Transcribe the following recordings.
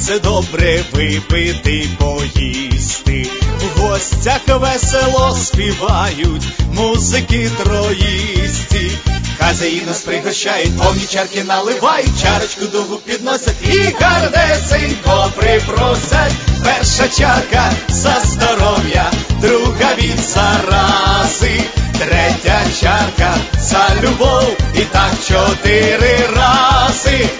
це добре випити, поїсти. В гостях весело співають музики троїсті. Хазяї нас пригощають, повні чарки наливають, чарочку довгу підносять і гарнесенько припросять. Перша чарка за здоров'я, друга від зарази, третя чарка за любов, і так 4 рази.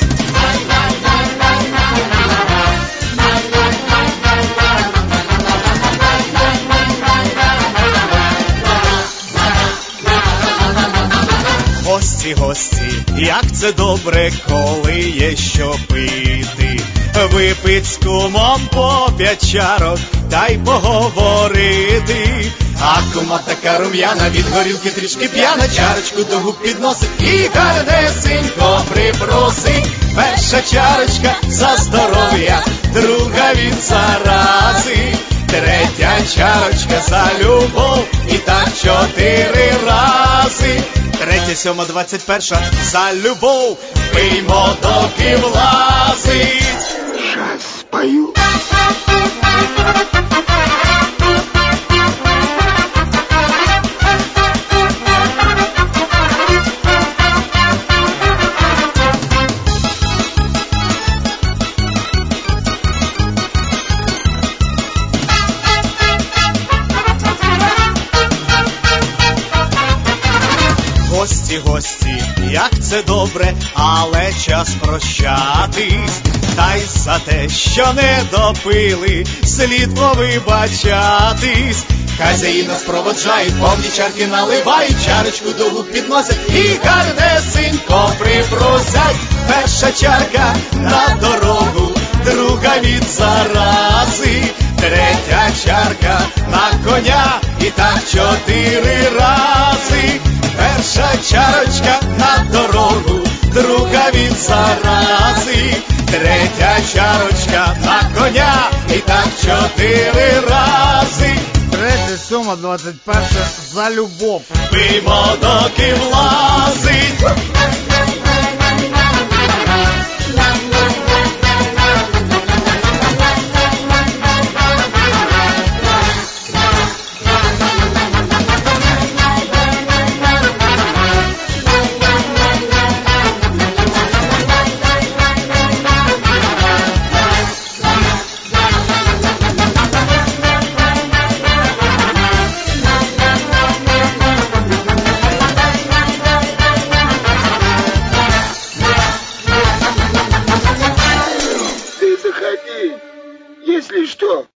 Гості, гості, як це добре, коли є що пити. Випить з кумом по 5 чарок, та й поговорити. А кума така рум'яна, від горілки трішки п'яна, чарочку до губ підносить і гарнесенько припросить. Перша чарочка за здоров'я, друга від зарази, третя чарочка за любов, і так 4 рази. 3, 7, 21 за любов, пиймо доки влазить. Щас спою. Гості, гості, як це добре, але час прощатись. Та й за те, що не допили, слід повибачатись. Хазяї нас проводжають, повні чарки наливають, чарочку до губ підносять і гарнесенько припросять. Перша чарка на дорогу, друга від зарази, третя чарка на коня, і так 4 рази. Перша чарочка на дорогу, друга від зарази, третя чарочка на коня, і так 4 рази. 3, 7, 21 за любов. Пиймо доки влазить. Ты заходи, если что.